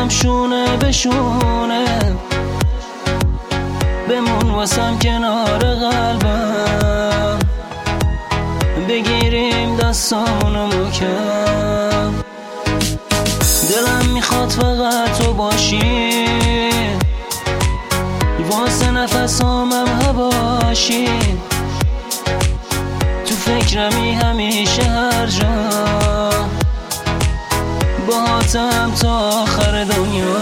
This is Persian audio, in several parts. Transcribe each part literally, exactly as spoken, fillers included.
هم شونه به شونه، بمون واسم کنار قلبم، بگیریم دستامونو محکم. دلم میخواد فقط تو باشی، واسه نفسامم هواشی، تو فکرمی همیشه هر جا، باهاتم تا آخر دنیا.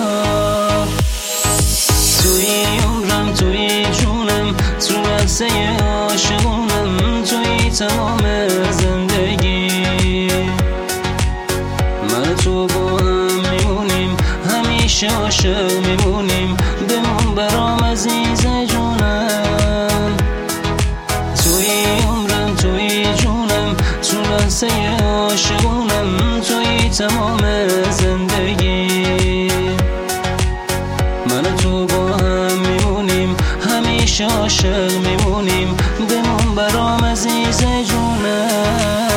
توی عمرم، توی جونم، تو لحظه عاشقونم، توی تمام زندگی. من تو با هم میمونیم، همیشه عاشق میمونیم، بمون برام عزیز جونم. توی عمرم، توی جونم، تو لحظه عاشقونم، توی تمام زندگی. من تو با هم میمونیم، همیشه عاشق میمونیم، بمون برام عزیز جونم.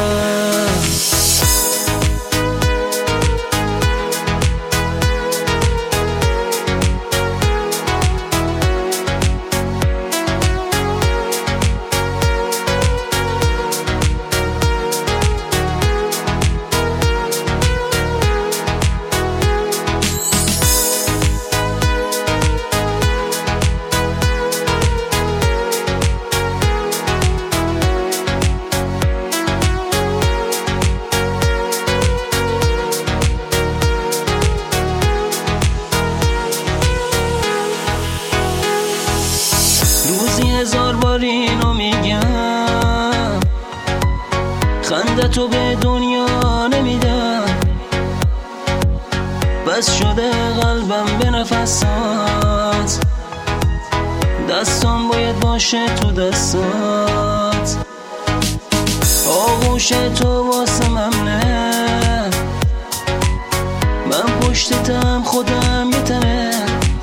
روزی هزار بار اینو میگم، خنده تو به دنیا نمیدم، بس شده قلبم به نفسات، دستان باید باشه تو دستات، آغوش تو واسه ممنه، من پشتتم خودم یه تنه،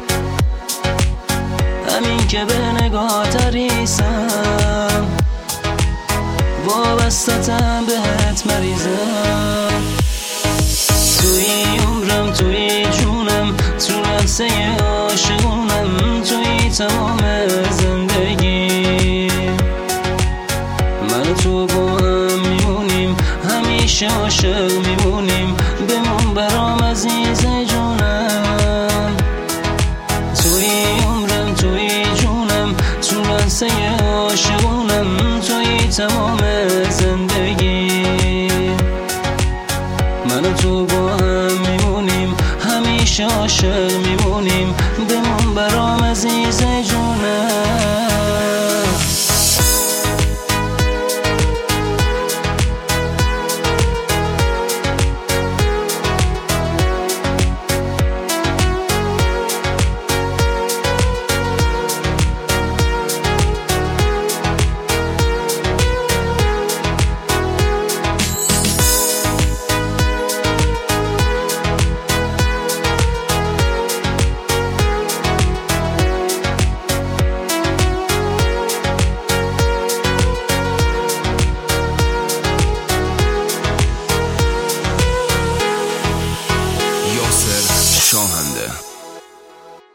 همین که به نگاه تریسم، وابستتم بهت مریضم. توی عمرم، توی جونم، تو لحظه عاشقونم، توی تمام زندگی. من تو با هم میمونیم، همیشه عاشق میمونیم، بمون برام عزیز جونم. توی عمرم، توی جونم، تو لحظه عاشقونم، توی تمام زندگی. من تو با هم میمونیم، همیشه عاشق میمونیم، بمون برام عزیز جونم.